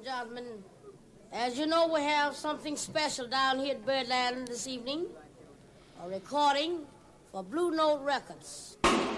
gentlemen, as you know, we have something special down here at Birdland this evening, a recording for Blue Note Records.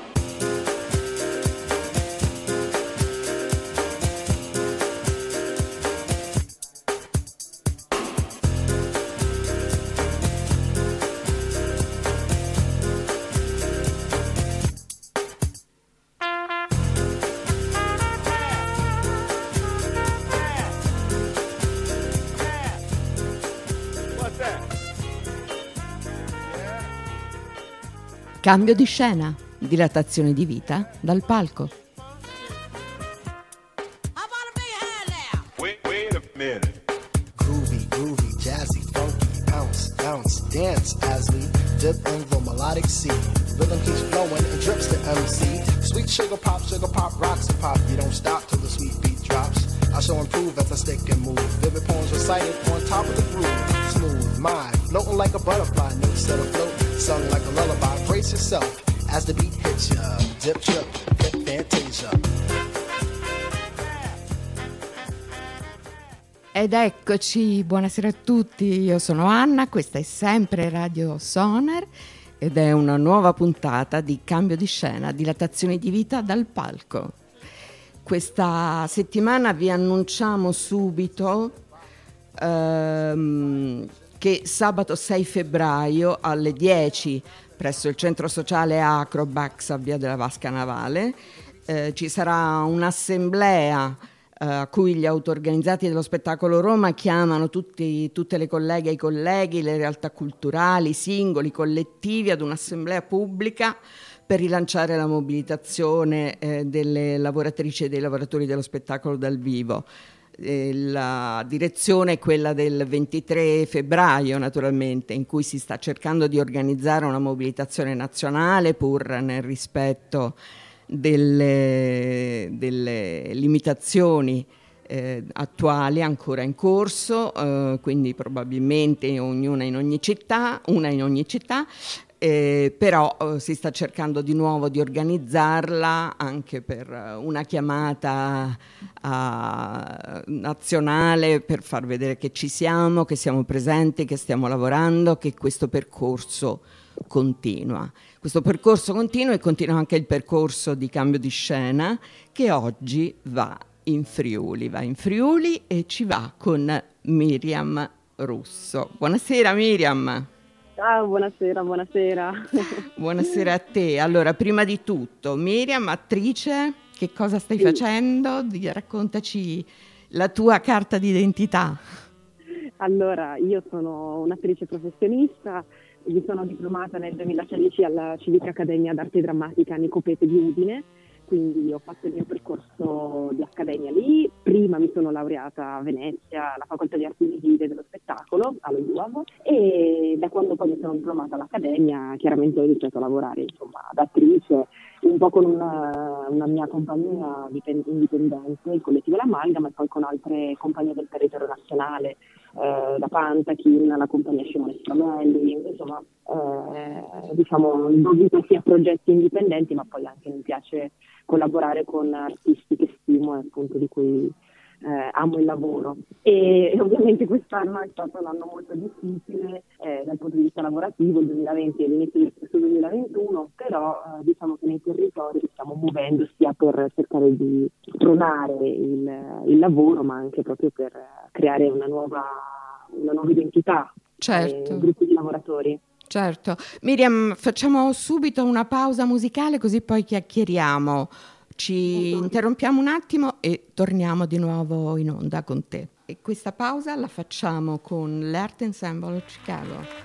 Cambio di scena, dilatazione di vita dal palco. Wait a minute. Groovy, jazzy, funky, bounce, dance as we dip in the melodic sea. Rhythm keeps flowing and drips to MC. Sweet sugar pop, rocks and pop. You don't stop till the sweet beat drops. I shall improve as I stick and move. Vivid poems recited on top of the groove. Smooth, mind, floating like a butterfly. Notes set afloat, sung like a lullaby. Brace yourself as the beat hits ya. Dip, trip, hip, fantasia. Ed eccoci, buonasera a tutti, io sono Anna, questa è sempre Radio Sonar ed è una nuova puntata di Cambio di scena, dilatazione di vita dal palco. Questa settimana vi annunciamo subito che sabato 6 febbraio alle 10 presso il centro sociale Acrobax a Via della Vasca Navale ci sarà un'assemblea a cui gli autorganizzati dello spettacolo Roma chiamano tutte le colleghe e i colleghi, le realtà culturali, i singoli, collettivi ad un'assemblea pubblica per rilanciare la mobilitazione delle lavoratrici e dei lavoratori dello spettacolo dal vivo. La direzione è quella del 23 febbraio naturalmente, in cui si sta cercando di organizzare una mobilitazione nazionale pur nel rispetto delle limitazioni attuali ancora in corso, quindi probabilmente una in ogni città, però si sta cercando di nuovo di organizzarla anche per una chiamata nazionale per far vedere che ci siamo, che siamo presenti, che stiamo lavorando, che questo percorso continua. Questo percorso continua e continua anche il percorso di Cambio di scena che oggi va in Friuli e ci va con Miriam Russo. Buonasera Miriam. Ciao, buonasera. Buonasera a te. Allora, prima di tutto, Miriam, attrice, che cosa stai facendo? Raccontaci la tua carta d'identità. Allora, io sono un'attrice professionista, mi sono diplomata nel 2016 alla Civica Accademia d'Arte Drammatica Nicopete di Udine, quindi ho fatto il mio percorso di accademia lì. Prima mi sono laureata a Venezia, alla Facoltà di Arti Visive dello Spettacolo, allo IUAV, e da quando poi mi sono diplomata all'Accademia chiaramente ho iniziato a lavorare da attrice, un po' con una mia compagnia indipendente, il collettivo L'Amalgama, e poi con altre compagnie del territorio nazionale, da Pantachin, la compagnia Simone Stramelli, insomma, dovuto sia a progetti indipendenti, ma poi anche mi piace collaborare con artisti che stimo e appunto di cui amo il lavoro. E ovviamente quest'anno è stato un anno molto difficile dal punto di vista lavorativo, il 2020 e l'inizio del 2021, però diciamo che nei territori stiamo muovendo sia per cercare di spronare il lavoro, ma anche proprio per creare una nuova identità, certo. Gruppi di lavoratori. Certo. Miriam, facciamo subito una pausa musicale così poi chiacchieriamo. Ci interrompiamo un attimo e torniamo di nuovo in onda con te. E questa pausa la facciamo con l'Art Ensemble Chicago.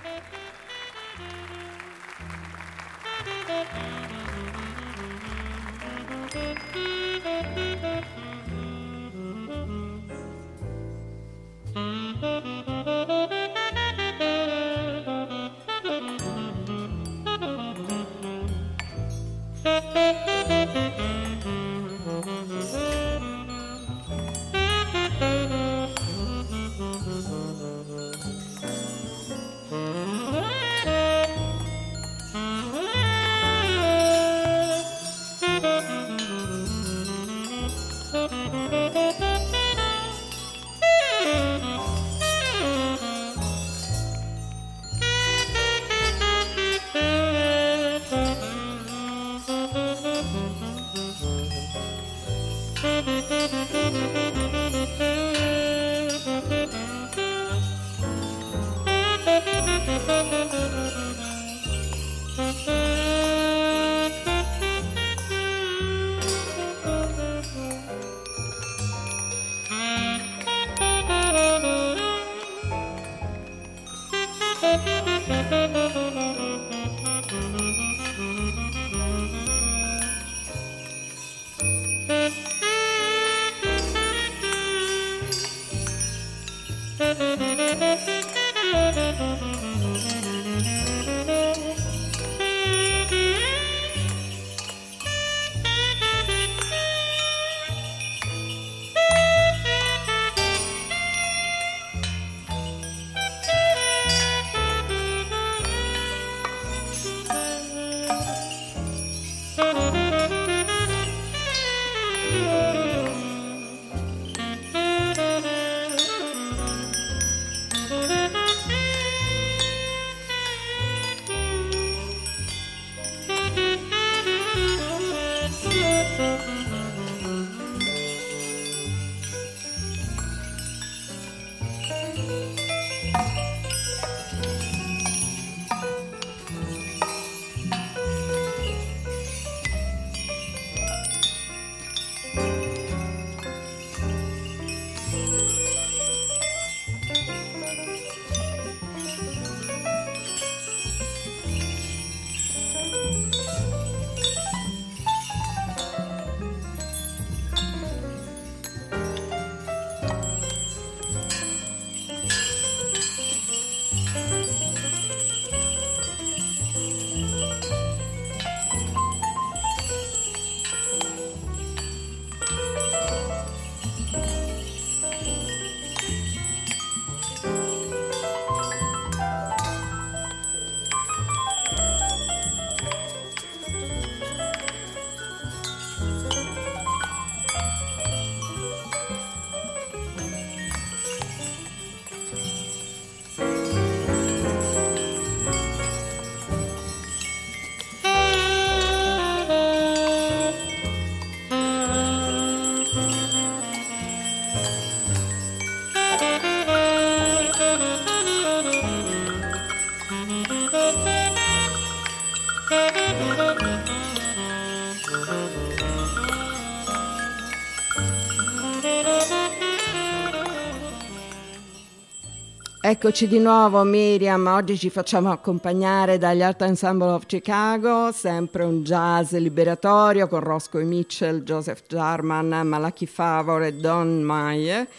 Eccoci di nuovo Miriam, oggi ci facciamo accompagnare dagli Art Ensemble of Chicago, sempre un jazz liberatorio con Roscoe Mitchell, Joseph Jarman, Malachi Favor e Don Meyer,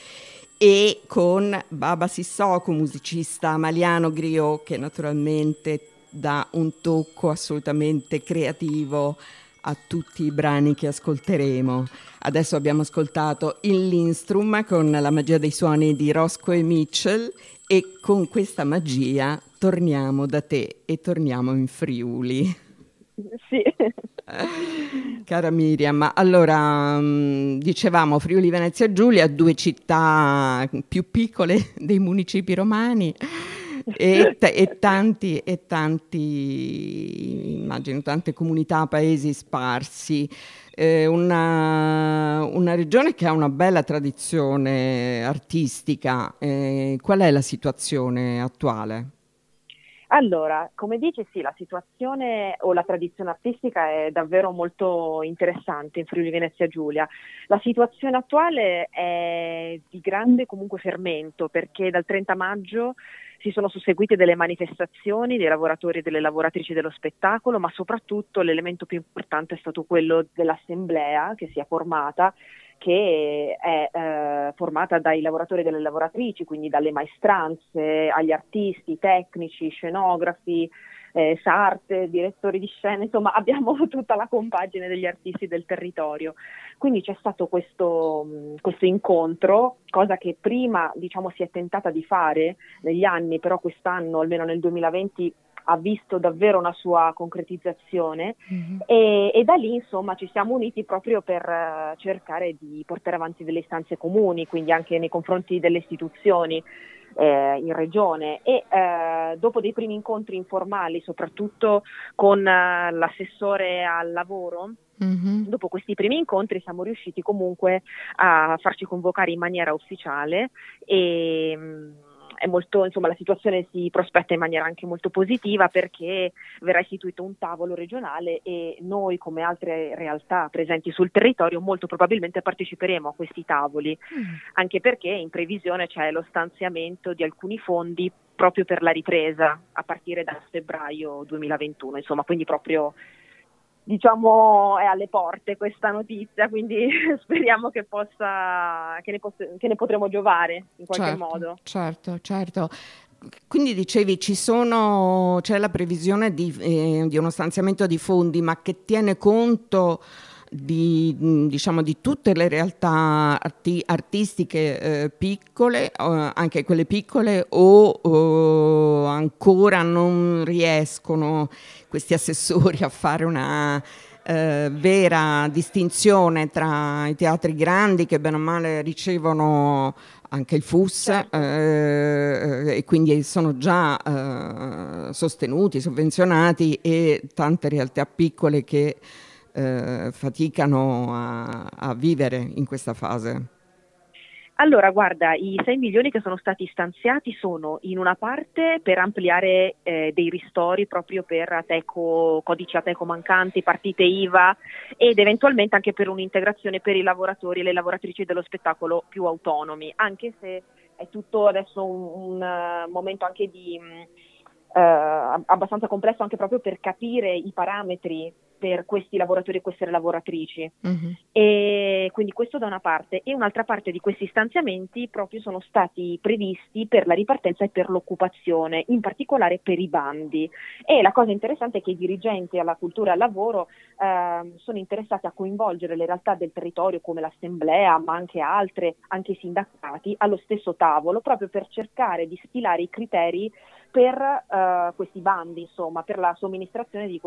e con Baba Sissoko, musicista maliano griot, che naturalmente dà un tocco assolutamente creativo a tutti i brani che ascolteremo. Adesso abbiamo ascoltato il Lindstrom con la magia dei suoni di Roscoe Mitchell, e con questa magia torniamo da te e torniamo in Friuli. Sì. Cara Miriam, allora dicevamo Friuli Venezia Giulia, due città più piccole dei municipi romani e tanti, immagino, tante comunità, paesi sparsi. Una regione che ha una bella tradizione artistica. Qual è la situazione attuale? Allora, come dici, sì, la situazione o la tradizione artistica è davvero molto interessante in Friuli Venezia Giulia. La situazione attuale è di grande comunque fermento, perché dal 30 maggio si sono susseguite delle manifestazioni dei lavoratori e delle lavoratrici dello spettacolo, ma soprattutto l'elemento più importante è stato quello dell'assemblea che si è formata, che è formata dai lavoratori e dalle lavoratrici, quindi dalle maestranze agli artisti, tecnici, scenografi, sarte, direttori di scena, insomma abbiamo tutta la compagine degli artisti del territorio. Quindi c'è stato questo incontro, cosa che prima diciamo si è tentata di fare negli anni, però quest'anno, almeno nel 2020, ha visto davvero una sua concretizzazione. E da lì insomma ci siamo uniti proprio per cercare di portare avanti delle istanze comuni, quindi anche nei confronti delle istituzioni in regione, e dopo dei primi incontri informali, soprattutto con l'assessore al lavoro, dopo questi primi incontri siamo riusciti comunque a farci convocare in maniera ufficiale e è molto, insomma, la situazione si prospetta in maniera anche molto positiva, perché verrà istituito un tavolo regionale e noi, come altre realtà presenti sul territorio, molto probabilmente parteciperemo a questi tavoli, anche perché in previsione c'è lo stanziamento di alcuni fondi proprio per la ripresa a partire da febbraio 2021, insomma, quindi proprio diciamo, è alle porte questa notizia, quindi speriamo che ne potremo giovare in qualche modo. Certo. Quindi dicevi, c'è la previsione di uno stanziamento di fondi, ma che tiene conto diciamo, di tutte le realtà artistiche piccole, anche quelle piccole, o ancora non riescono questi assessori a fare una vera distinzione tra i teatri grandi, che bene o male ricevono anche il FUS, certo. E quindi sono già sostenuti, sovvenzionati, e tante realtà piccole che faticano a vivere in questa fase. Allora, guarda, i 6 milioni che sono stati stanziati sono in una parte per ampliare dei ristori proprio per Ateco, codici Ateco mancanti, partite IVA, ed eventualmente anche per un'integrazione per i lavoratori e le lavoratrici dello spettacolo più autonomi, anche se è tutto adesso un momento anche di abbastanza complesso, anche proprio per capire i parametri per questi lavoratori e queste lavoratrici. Mm-hmm. E quindi questo da una parte, e un'altra parte di questi stanziamenti proprio sono stati previsti per la ripartenza e per l'occupazione, in particolare per i bandi. E la cosa interessante è che i dirigenti alla cultura e al lavoro sono interessati a coinvolgere le realtà del territorio come l'assemblea, ma anche altre, anche i sindacati, allo stesso tavolo, proprio per cercare di stilare i criteri per questi bandi, insomma, per la somministrazione di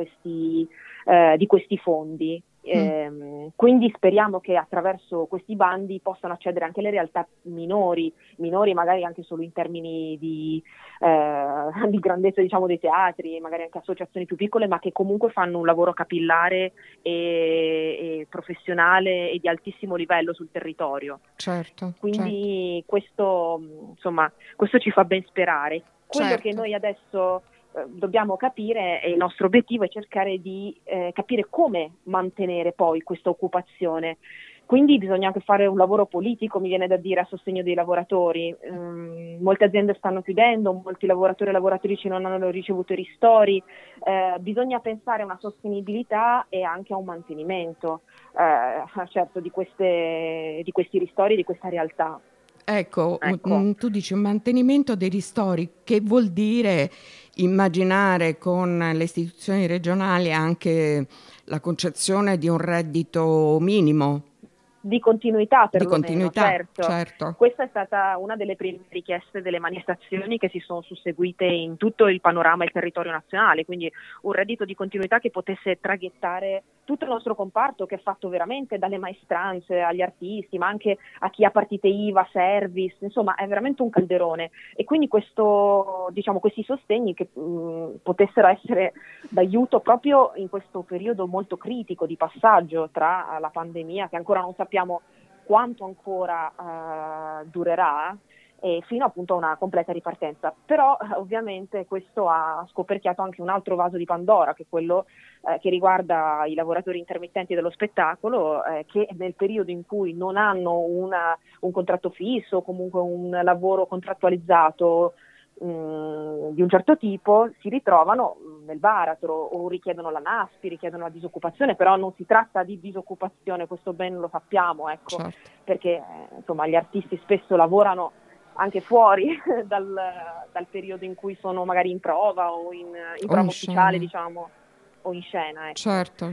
questi fondi. Quindi speriamo che attraverso questi bandi possano accedere anche le realtà minori magari anche solo in termini di grandezza, diciamo, dei teatri, magari anche associazioni più piccole, ma che comunque fanno un lavoro capillare e professionale e di altissimo livello sul territorio. Certo. Quindi questo ci fa ben sperare. Quello che noi adesso dobbiamo capire, e il nostro obiettivo è cercare di capire come mantenere poi questa occupazione. Quindi bisogna anche fare un lavoro politico, mi viene da dire, a sostegno dei lavoratori. Molte aziende stanno chiudendo, molti lavoratori e lavoratrici non hanno ricevuto i ristori. Bisogna pensare a una sostenibilità e anche a un mantenimento certo di questi ristori, di questa realtà. Ecco. Tu dici un mantenimento dei ristori, che vuol dire immaginare con le istituzioni regionali anche la concezione di un reddito minimo. Di continuità, perlomeno, certo. Questa è stata una delle prime richieste delle manifestazioni che si sono susseguite in tutto il panorama e il territorio nazionale, quindi un reddito di continuità che potesse traghettare tutto il nostro comparto, che è fatto veramente dalle maestranze agli artisti, ma anche a chi ha partite IVA, service, insomma è veramente un calderone, e quindi questi sostegni che potessero essere d'aiuto proprio in questo periodo molto critico di passaggio tra la pandemia, che ancora non sappiamo quanto ancora durerà, e fino appunto a una completa ripartenza. Però ovviamente questo ha scoperchiato anche un altro vaso di Pandora, che è quello che riguarda i lavoratori intermittenti dello spettacolo, che nel periodo in cui non hanno un contratto fisso o comunque un lavoro contrattualizzato di un certo tipo, si ritrovano nel baratro o richiedono la NASPI, richiedono la disoccupazione. Però non si tratta di disoccupazione, questo ben lo sappiamo, ecco, certo. Perché insomma gli artisti spesso lavorano anche fuori dal periodo in cui sono magari in prova o in prova ufficiale, diciamo, o in scena, ecco.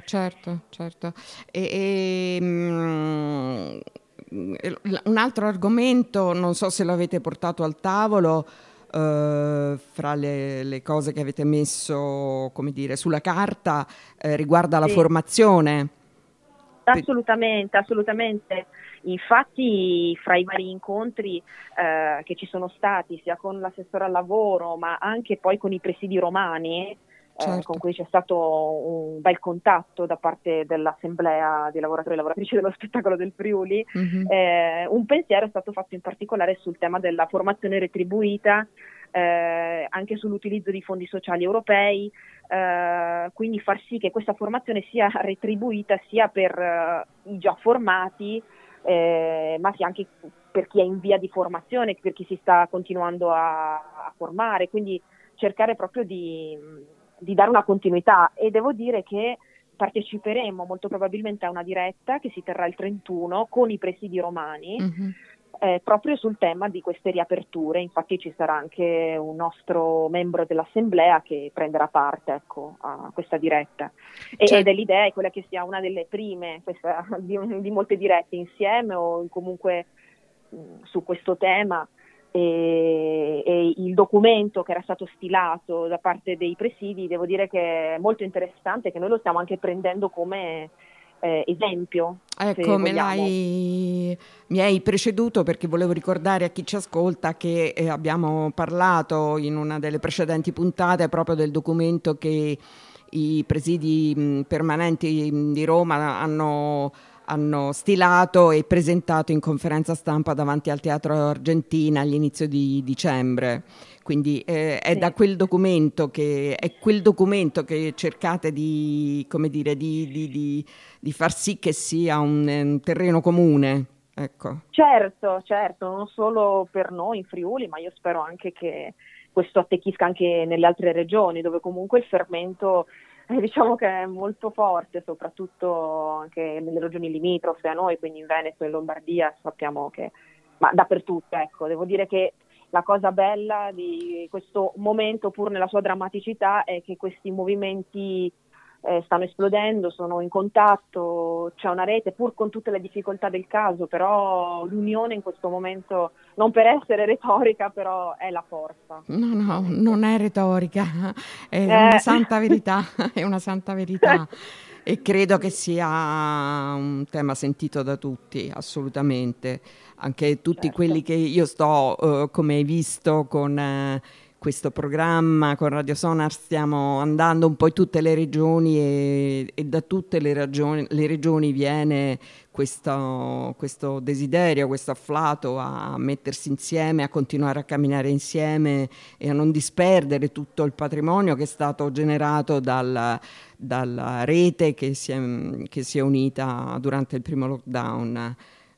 Certo. Un altro argomento, non so se l'avete portato al tavolo, fra le cose che avete messo, come dire, sulla carta, riguarda la formazione. Assolutamente. Infatti, fra i vari incontri che ci sono stati, sia con l'assessore al lavoro, ma anche poi con i presidi romani, certo, con cui c'è stato un bel contatto da parte dell'assemblea dei lavoratori e lavoratrici dello spettacolo del Friuli, un pensiero è stato fatto in particolare sul tema della formazione retribuita, anche sull'utilizzo di fondi sociali europei, quindi far sì che questa formazione sia retribuita sia per i già formati, ma sia anche per chi è in via di formazione, per chi si sta continuando a formare, quindi cercare proprio di dare una continuità. E devo dire che parteciperemo molto probabilmente a una diretta che si terrà il 31 con i presidi romani, proprio sul tema di queste riaperture. Infatti ci sarà anche un nostro membro dell'assemblea che prenderà parte, ecco, a questa diretta. Ed è l'idea è quella che sia una delle prime di molte dirette insieme o comunque su questo tema. E il documento che era stato stilato da parte dei presidi, devo dire che è molto interessante, che noi lo stiamo anche prendendo come esempio. Ecco, mi hai preceduto perché volevo ricordare a chi ci ascolta che abbiamo parlato in una delle precedenti puntate proprio del documento che i presidi permanenti di Roma hanno stilato e presentato in conferenza stampa davanti al Teatro Argentina all'inizio di dicembre. Quindi è da quel documento che cercate di, come dire, di far sì che sia un terreno comune. Ecco. Certo, non solo per noi in Friuli, ma io spero anche che questo attecchisca anche nelle altre regioni, dove comunque il fermento diciamo che è molto forte, soprattutto anche nelle regioni limitrofe a noi, quindi in Veneto e Lombardia sappiamo che, ma dappertutto, ecco, devo dire che la cosa bella di questo momento, pur nella sua drammaticità, è che questi movimenti stanno esplodendo, sono in contatto, c'è una rete, pur con tutte le difficoltà del caso, però l'unione in questo momento, non per essere retorica, però è la forza. No, non è retorica, è una santa verità, è una santa verità. E credo che sia un tema sentito da tutti, assolutamente. Anche tutti quelli che io sto, come hai visto, con questo programma, con Radio Sonar, stiamo andando un po' in tutte le regioni e da tutte le regioni viene questo desiderio, questo afflato a mettersi insieme, a continuare a camminare insieme e a non disperdere tutto il patrimonio che è stato generato dalla rete che si è unita durante il primo lockdown.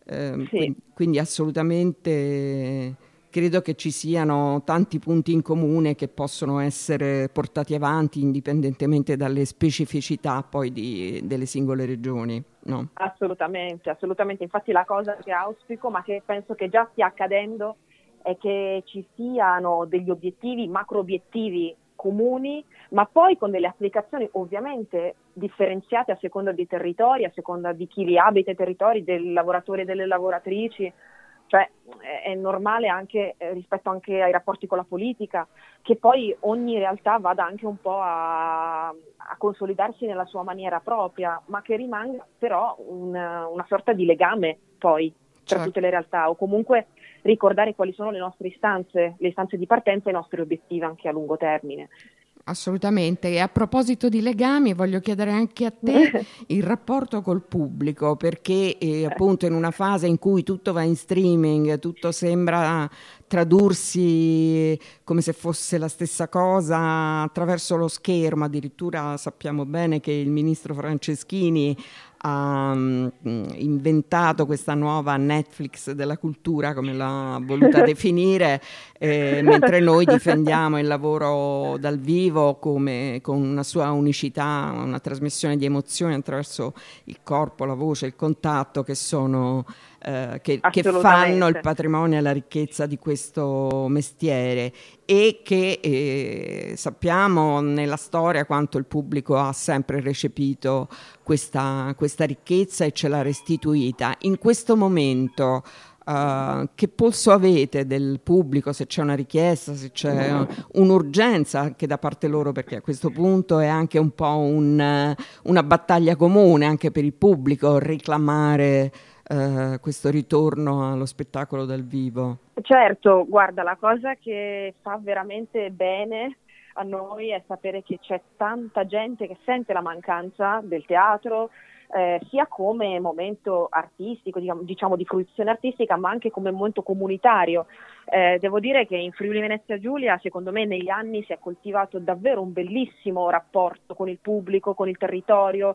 Quindi assolutamente credo che ci siano tanti punti in comune che possono essere portati avanti indipendentemente dalle specificità poi delle singole regioni, no? Assolutamente. Infatti la cosa che auspico, ma che penso che già stia accadendo, è che ci siano degli obiettivi, macro obiettivi comuni, ma poi con delle applicazioni ovviamente differenziate a seconda dei territori, a seconda di chi li abita i territori, dei lavoratori e delle lavoratrici. Cioè è normale anche rispetto anche ai rapporti con la politica che poi ogni realtà vada anche un po' a consolidarsi nella sua maniera propria, ma che rimanga però una sorta di legame poi tra tutte le realtà, o comunque ricordare quali sono le nostre istanze, le istanze di partenza e i nostri obiettivi anche a lungo termine. Assolutamente. E a proposito di legami, voglio chiedere anche a te il rapporto col pubblico, perché appunto in una fase in cui tutto va in streaming, tutto sembra tradursi come se fosse la stessa cosa attraverso lo schermo. Addirittura sappiamo bene che il ministro Franceschini ha inventato questa nuova Netflix della cultura, come l'ha voluta definire, mentre noi difendiamo il lavoro dal vivo come con una sua unicità, una trasmissione di emozioni attraverso il corpo, la voce, il contatto, che sono che fanno il patrimonio e la ricchezza di questo mestiere, e che sappiamo nella storia quanto il pubblico ha sempre recepito questa ricchezza e ce l'ha restituita. In questo momento che polso avete del pubblico, se c'è una richiesta, se c'è un'urgenza anche da parte loro, perché a questo punto è anche un po' una battaglia comune anche per il pubblico reclamare questo ritorno allo spettacolo dal vivo? Certo, guarda, la cosa che fa veramente bene a noi è sapere che c'è tanta gente che sente la mancanza del teatro, sia come momento artistico, diciamo di fruizione artistica, ma anche come momento comunitario. Devo dire che in Friuli Venezia Giulia, secondo me, negli anni si è coltivato davvero un bellissimo rapporto con il pubblico, con il territorio.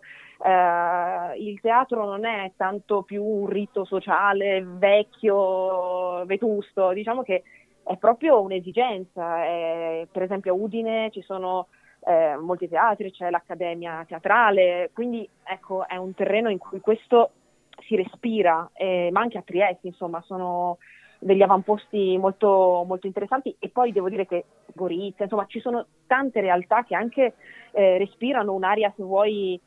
Il teatro non è tanto più un rito sociale vecchio, vetusto, diciamo che è proprio un'esigenza. Per esempio a Udine ci sono molti teatri, c'è l'Accademia Teatrale, quindi ecco, è un terreno in cui questo si respira, ma anche a Trieste, insomma, sono degli avamposti molto, molto interessanti. E poi devo dire che Gorizia, insomma, ci sono tante realtà che anche respirano un'aria, se vuoi,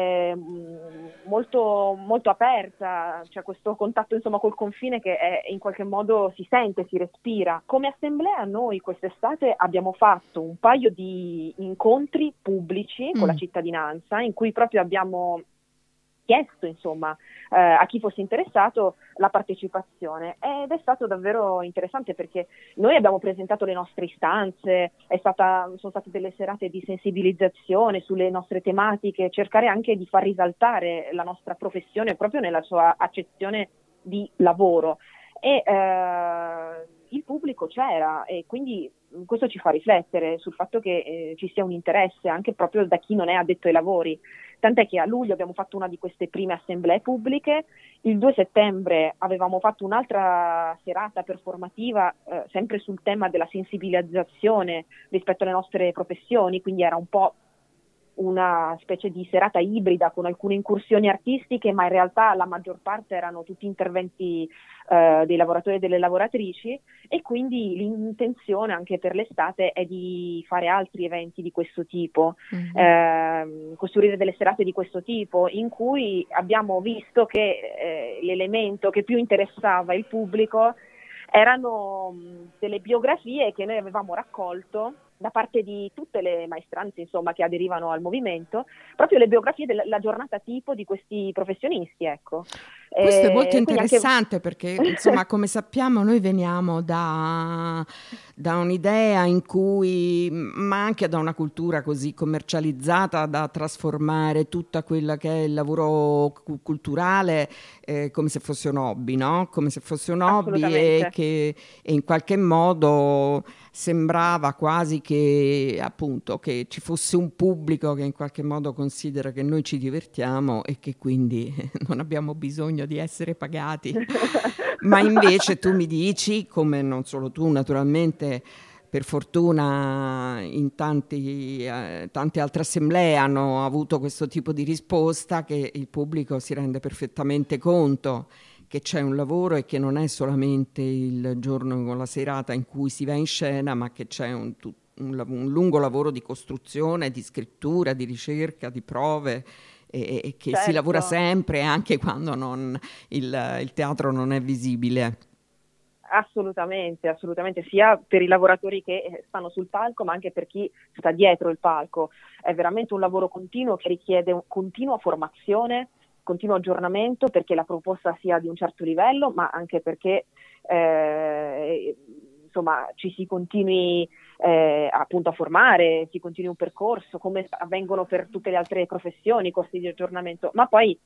molto, molto aperta, c'è questo contatto, insomma, col confine che in qualche modo si sente, si respira. Come assemblea noi quest'estate abbiamo fatto un paio di incontri pubblici con la cittadinanza, in cui proprio abbiamo chiesto, insomma, a chi fosse interessato la partecipazione, ed è stato davvero interessante perché noi abbiamo presentato le nostre istanze, sono state delle serate di sensibilizzazione sulle nostre tematiche, cercare anche di far risaltare la nostra professione proprio nella sua accezione di lavoro, e il pubblico c'era, e quindi questo ci fa riflettere sul fatto che ci sia un interesse anche proprio da chi non è addetto ai lavori. Tant'è che a luglio abbiamo fatto una di queste prime assemblee pubbliche, il 2 settembre avevamo fatto un'altra serata performativa sempre sul tema della sensibilizzazione rispetto alle nostre professioni, quindi era un po' una specie di serata ibrida con alcune incursioni artistiche, ma in realtà la maggior parte erano tutti interventi dei lavoratori e delle lavoratrici, e quindi l'intenzione anche per l'estate è di fare altri eventi di questo tipo, costruire delle serate di questo tipo, in cui abbiamo visto che l'elemento che più interessava il pubblico erano delle biografie che noi avevamo raccolto da parte di tutte le maestranze, insomma, che aderivano al movimento, proprio le biografie della giornata tipo di questi professionisti, ecco. Questo è molto interessante anche... perché, insomma, come sappiamo, noi veniamo da un'idea in cui, ma anche da una cultura così commercializzata da trasformare tutta quella che è il lavoro culturale come se fosse un hobby, no? Come se fosse un hobby, e in qualche modo sembrava quasi che, appunto, che ci fosse un pubblico che in qualche modo considera che noi ci divertiamo e che quindi non abbiamo bisogno di essere pagati. Ma invece tu mi dici, come non solo tu naturalmente, per fortuna in tante altre assemblee hanno avuto questo tipo di risposta, che il pubblico si rende perfettamente conto che c'è un lavoro e che non è solamente il giorno con la serata in cui si va in scena, ma che c'è un lungo lavoro di costruzione, di scrittura, di ricerca, di prove, e che certo, si lavora sempre, anche quando il teatro non è visibile. Assolutamente, assolutamente, sia per i lavoratori che stanno sul palco, ma anche per chi sta dietro il palco. È veramente un lavoro continuo che richiede continua formazione, continuo aggiornamento, perché la proposta sia di un certo livello, ma anche perché insomma ci si continui appunto a formare, si continui un percorso, come avvengono per tutte le altre professioni, corsi di aggiornamento. Ma poi,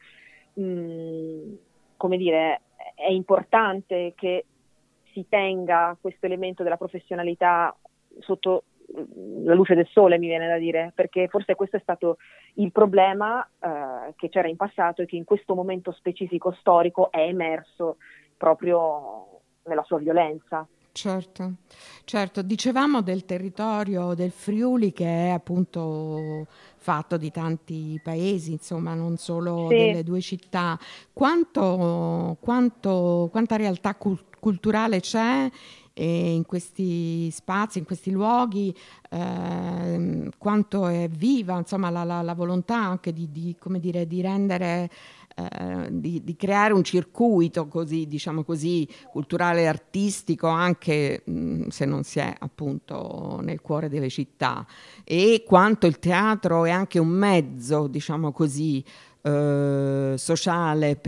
come dire, è importante che si tenga questo elemento della professionalità sotto la luce del sole, mi viene da dire, perché forse questo è stato il problema che c'era in passato e che in questo momento specifico storico è emerso proprio nella sua violenza. Certo, certo. Dicevamo del territorio del Friuli, che è appunto fatto di tanti paesi, insomma, non solo delle due città. Quanta realtà culturale c'è in questi spazi, in questi luoghi, quanto è viva, insomma, la volontà anche di come dire, di rendere, di creare un circuito così, diciamo così, culturale e artistico, anche se non si è appunto nel cuore delle città, e quanto il teatro è anche un mezzo, diciamo così, sociale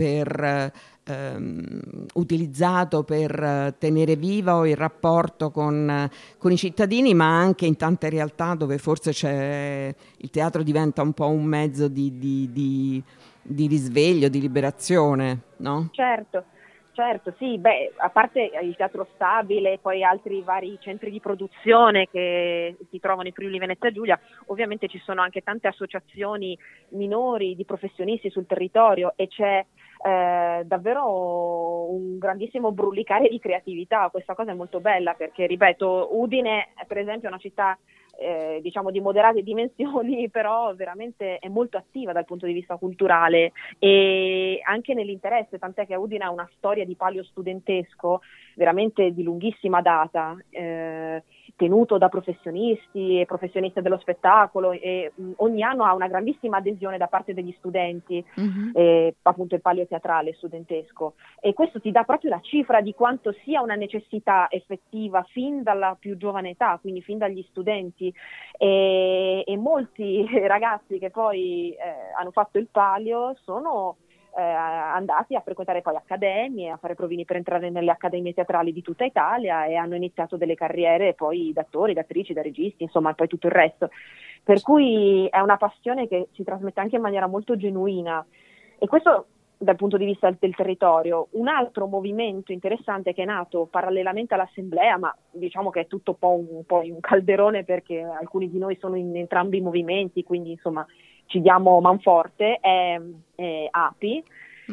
utilizzato per tenere vivo il rapporto con i cittadini, ma anche in tante realtà dove forse il teatro diventa un po' un mezzo di risveglio, di liberazione, no? Certo, sì, a parte il Teatro Stabile e poi altri vari centri di produzione che si trovano in Friuli Venezia Giulia, ovviamente ci sono anche tante associazioni minori di professionisti sul territorio, e c'è davvero un grandissimo brulicare di creatività. Questa cosa è molto bella perché, ripeto, Udine per esempio è una città diciamo di moderate dimensioni, però veramente è molto attiva dal punto di vista culturale e anche nell'interesse, tant'è che Udine ha una storia di palio studentesco veramente di lunghissima data, tenuto da professionisti e professioniste dello spettacolo, e ogni anno ha una grandissima adesione da parte degli studenti, appunto il palio teatrale studentesco, e questo ti dà proprio la cifra di quanto sia una necessità effettiva fin dalla più giovane età, quindi fin dagli studenti, e molti ragazzi che poi hanno fatto il palio sono andati a frequentare poi accademie, a fare provini per entrare nelle accademie teatrali di tutta Italia e hanno iniziato delle carriere poi da attori, da attrici, da registi, insomma poi tutto il resto, per cui è una passione che si trasmette anche in maniera molto genuina, e questo dal punto di vista del territorio. Un altro movimento interessante che è nato parallelamente all'assemblea, ma diciamo che è tutto un po' un calderone perché alcuni di noi sono in entrambi i movimenti, quindi insomma ci diamo manforte, è API,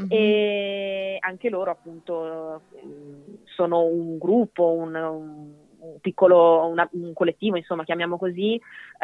e anche loro appunto sono un gruppo, un piccolo, un collettivo, insomma, chiamiamo così,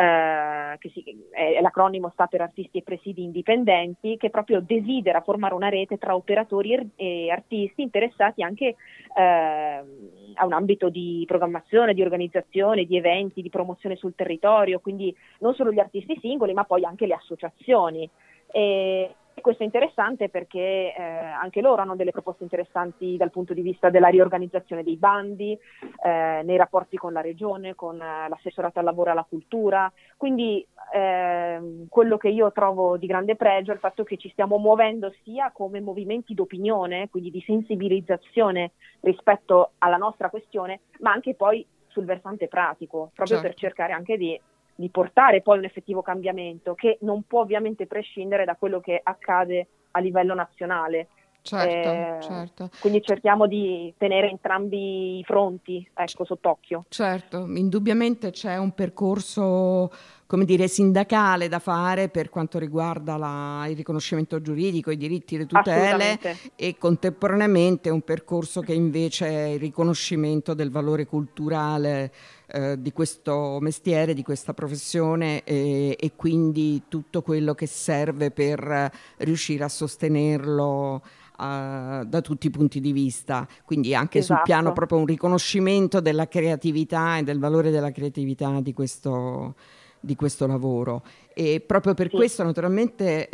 l'acronimo sta per artisti e presidi indipendenti, che proprio desidera formare una rete tra operatori e artisti interessati anche a un ambito di programmazione, di organizzazione, di eventi, di promozione sul territorio, quindi non solo gli artisti singoli, ma poi anche le associazioni. E questo è interessante perché anche loro hanno delle proposte interessanti dal punto di vista della riorganizzazione dei bandi, nei rapporti con la regione, con l'assessorato al lavoro e alla cultura, quindi quello che io trovo di grande pregio è il fatto che ci stiamo muovendo sia come movimenti d'opinione, quindi di sensibilizzazione rispetto alla nostra questione, ma anche poi sul versante pratico, proprio per cercare anche di portare poi un effettivo cambiamento che non può ovviamente prescindere da quello che accade a livello nazionale. Certo. Quindi cerchiamo di tenere entrambi i fronti, sott'occhio. Certo, indubbiamente c'è un percorso, come dire, sindacale da fare per quanto riguarda il riconoscimento giuridico, i diritti e le tutele, e contemporaneamente un percorso che invece è il riconoscimento del valore culturale di questo mestiere, di questa professione, e quindi tutto quello che serve per riuscire a sostenerlo da tutti i punti di vista, quindi anche sul piano proprio un riconoscimento della creatività e del valore della creatività di questo lavoro. E proprio per questo naturalmente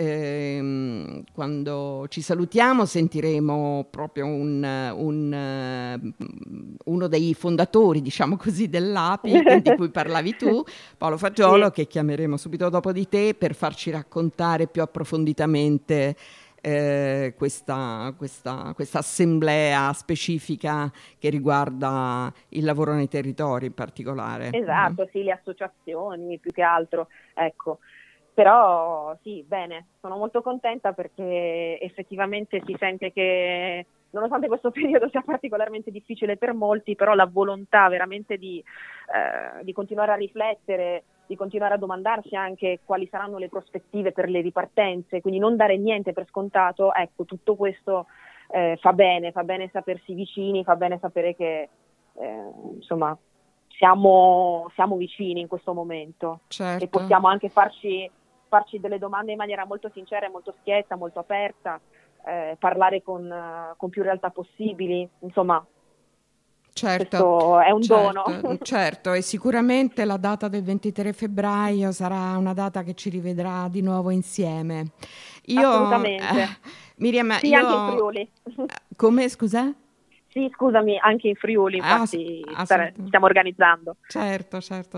quando ci salutiamo sentiremo proprio uno dei fondatori, diciamo così, dell'API di cui parlavi tu, Paolo Fagiolo, che chiameremo subito dopo di te per farci raccontare più approfonditamente questa assemblea specifica che riguarda il lavoro nei territori in particolare. Esatto, sì, le associazioni più che altro, ecco. Però sì, bene, sono molto contenta perché effettivamente si sente che nonostante questo periodo sia particolarmente difficile per molti, però la volontà veramente di continuare a riflettere, di continuare a domandarsi anche quali saranno le prospettive per le ripartenze, quindi non dare niente per scontato, ecco, tutto questo fa bene sapersi vicini, fa bene sapere che insomma siamo vicini in questo momento, e possiamo anche farci delle domande in maniera molto sincera, molto schietta, molto aperta, parlare con più realtà possibili, insomma. Questo è un dono. Certo, e sicuramente la data del 23 febbraio sarà una data che ci rivedrà di nuovo insieme. Assolutamente. Miriam, sì, anche in Friuli. Come, scusa? Sì, scusami, anche in Friuli, infatti stiamo organizzando. Certo.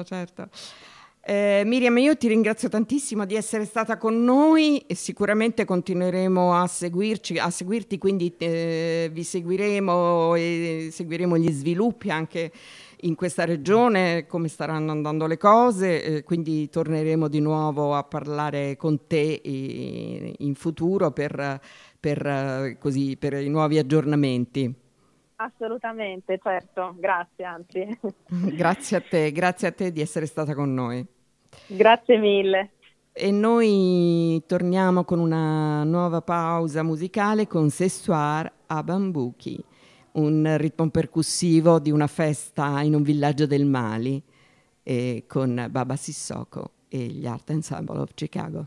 Miriam, io ti ringrazio tantissimo di essere stata con noi e sicuramente continueremo a seguirti, quindi vi seguiremo e seguiremo gli sviluppi anche in questa regione, come staranno andando le cose, quindi torneremo di nuovo a parlare con te in futuro per i nuovi aggiornamenti. Assolutamente, certo, grazie, anzi. Grazie a te di essere stata con noi. Grazie mille. E noi torniamo con una nuova pausa musicale con Sessoir a Bambuki, un ritmo percussivo di una festa in un villaggio del Mali. e con Baba Sissoko e gli Art Ensemble of Chicago.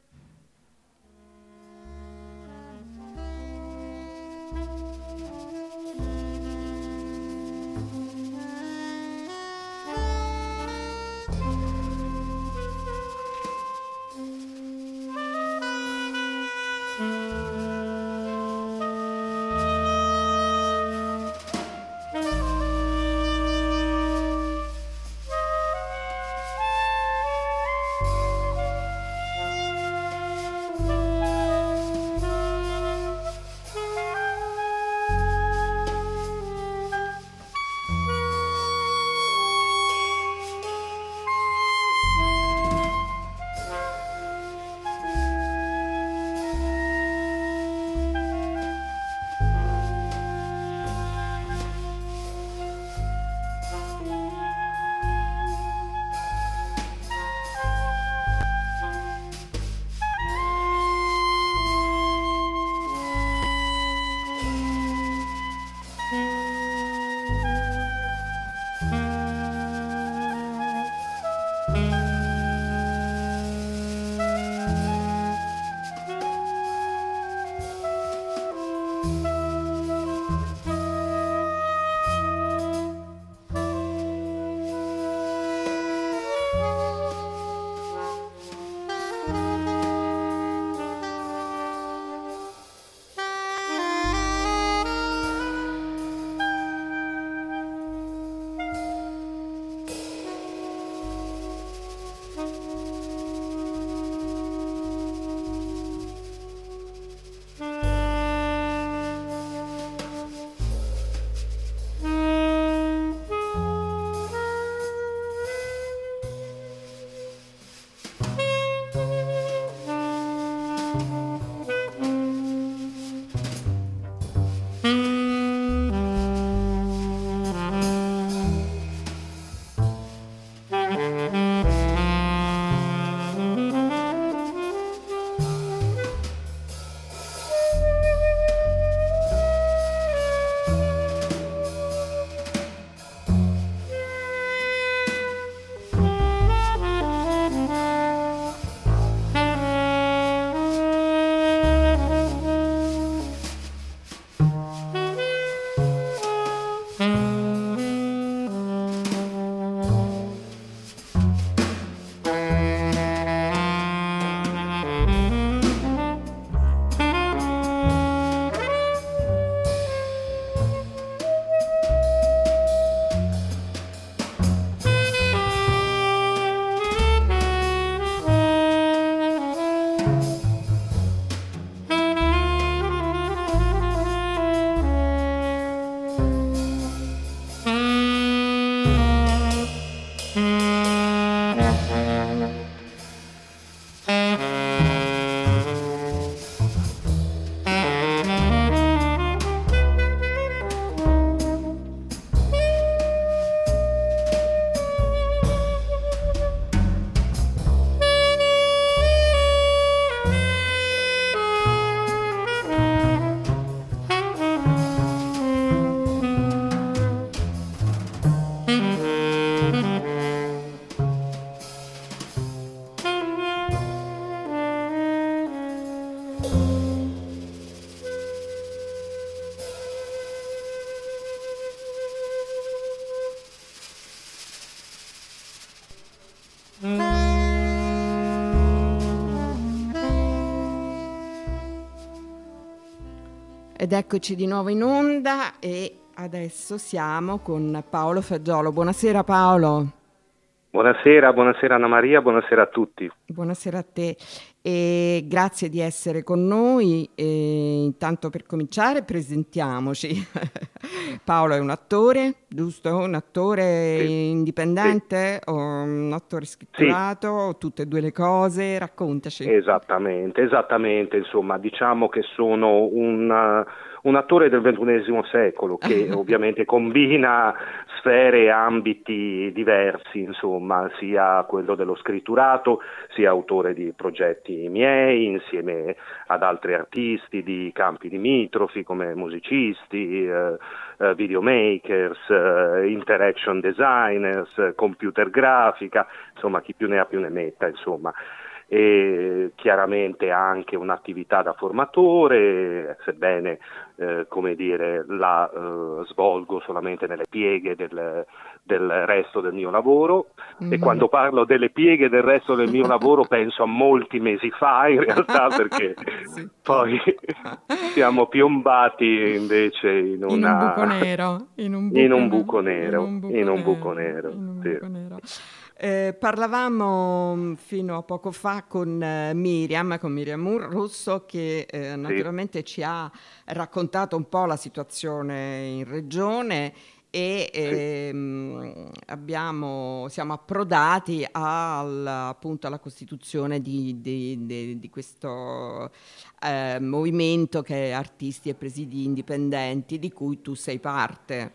Ed eccoci di nuovo in onda e adesso siamo con Paolo Fagiolo. Buonasera Paolo. Buonasera Anna Maria, buonasera a tutti. Buonasera a te e grazie di essere con noi. E intanto per cominciare presentiamoci. Paolo è un attore, giusto? Un attore indipendente o un attore scritturato o tutte e due le cose? Raccontaci. Esattamente, insomma diciamo che sono un un attore del XXI secolo che ovviamente combina sfere e ambiti diversi, insomma, sia quello dello scritturato, sia autore di progetti miei insieme ad altri artisti di campi limitrofi come musicisti, videomakers, interaction designers, computer grafica, insomma chi più ne ha più ne metta, insomma. E chiaramente anche un'attività da formatore, sebbene la svolgo solamente nelle pieghe del resto del mio lavoro. E quando parlo delle pieghe del resto del mio lavoro penso a molti mesi fa in realtà, perché sì. Poi siamo piombati invece in un buco nero. Parlavamo fino a poco fa con Miriam Russo, che naturalmente ci ha raccontato un po' la situazione in regione e siamo approdati appunto alla costituzione di questo movimento che è Artisti e Presidi Indipendenti, di cui tu sei parte.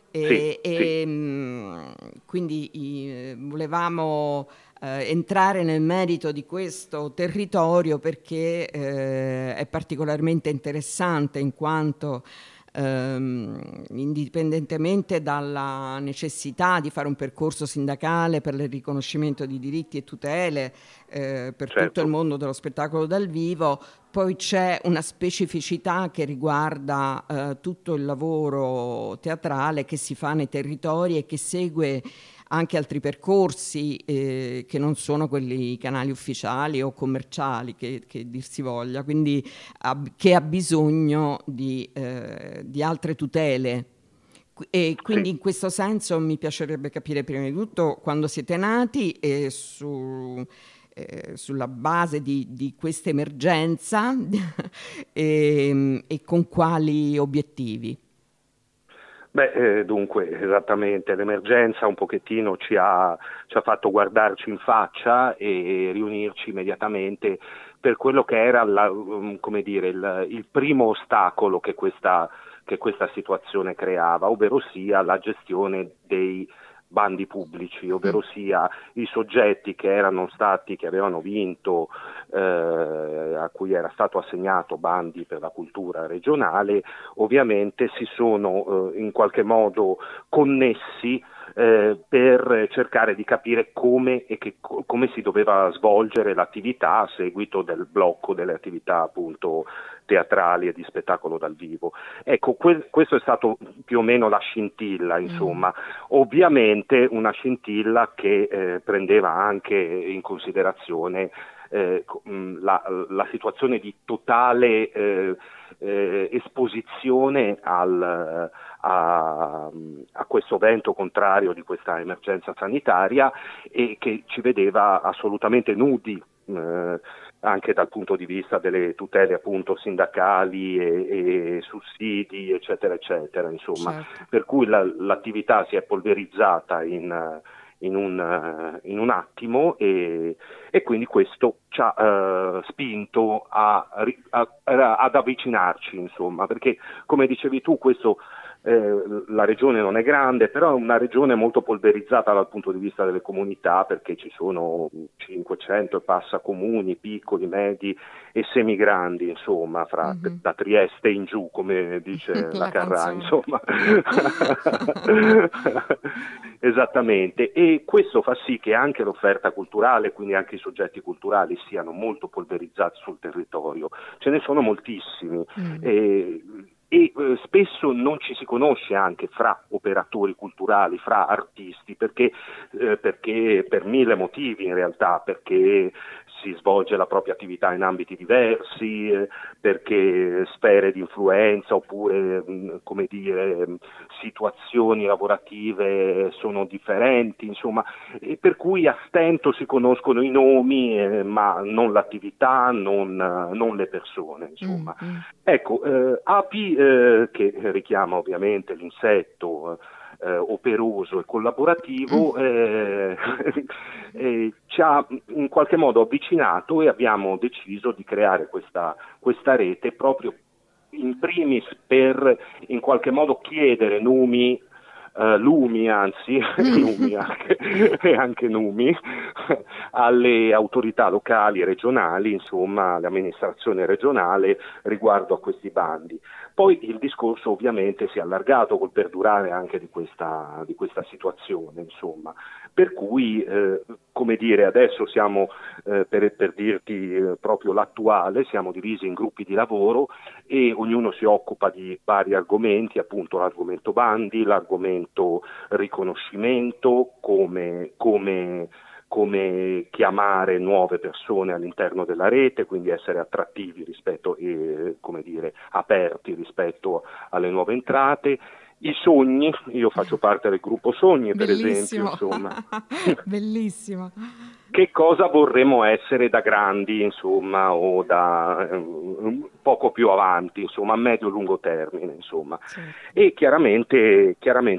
Quindi volevamo entrare nel merito di questo territorio perché è particolarmente interessante, in quanto indipendentemente dalla necessità di fare un percorso sindacale per il riconoscimento di diritti e tutele per tutto il mondo dello spettacolo dal vivo, poi c'è una specificità che riguarda tutto il lavoro teatrale che si fa nei territori e che segue anche altri percorsi che non sono quelli canali ufficiali o commerciali, che dir si voglia, quindi che ha bisogno di altre tutele. E quindi in questo senso mi piacerebbe capire prima di tutto quando siete nati e sulla base di questa emergenza e con quali obiettivi. Dunque, esattamente, l'emergenza un pochettino ci ha fatto guardarci in faccia e riunirci immediatamente per quello che era il primo ostacolo che questa situazione creava, ovvero sia la gestione dei bandi pubblici, ovvero sia i soggetti che avevano vinto, a cui era stato assegnato bandi per la cultura regionale, ovviamente si sono in qualche modo connessi per cercare di capire come si doveva svolgere l'attività a seguito del blocco delle attività appunto teatrali e di spettacolo dal vivo. Ecco, questo è stato più o meno la scintilla, insomma. Ovviamente una scintilla che prendeva anche in considerazione la situazione di totale esposizione a questo vento contrario di questa emergenza sanitaria e che ci vedeva assolutamente nudi anche dal punto di vista delle tutele appunto sindacali e sussidi eccetera eccetera, insomma. Certo. Per cui l'attività si è polverizzata in un attimo e quindi questo ci ha spinto ad avvicinarci, insomma, perché come dicevi tu la regione non è grande, però è una regione molto polverizzata dal punto di vista delle comunità, perché ci sono 500 e passa comuni, piccoli, medi e semigrandi, insomma, da Trieste in giù, come dice la Carrà, insomma. Esattamente, e questo fa sì che anche l'offerta culturale, quindi anche i soggetti culturali, siano molto polverizzati sul territorio. Ce ne sono moltissimi. E spesso non ci si conosce anche fra operatori culturali, fra artisti, perché per mille motivi in realtà, perché si svolge la propria attività in ambiti diversi, perché sfere di influenza oppure situazioni lavorative sono differenti, insomma, e per cui a stento si conoscono i nomi ma non l'attività, non le persone, insomma. Ecco, Api, che richiama ovviamente l'insetto operoso e collaborativo, ci ha in qualche modo avvicinato e abbiamo deciso di creare questa rete proprio in primis per in qualche modo chiedere lumi anzi, lumi anche, e anche numi, alle autorità locali e regionali, insomma all'amministrazione regionale riguardo a questi bandi. Poi il discorso ovviamente si è allargato col perdurare anche di questa situazione, insomma, per cui come dire, adesso siamo per dirti proprio l'attuale, siamo divisi in gruppi di lavoro e ognuno si occupa di vari argomenti, appunto l'argomento bandi, l'argomento riconoscimento, come chiamare nuove persone all'interno della rete, quindi essere attrattivi rispetto come dire, aperti rispetto alle nuove entrate. I sogni, io faccio parte del gruppo Sogni, Bellissimo. per esempio, insomma. Bellissimo. Che cosa vorremmo essere da grandi, insomma, o da poco più avanti, insomma, a medio-lungo termine, insomma. Certo. E chiaramente,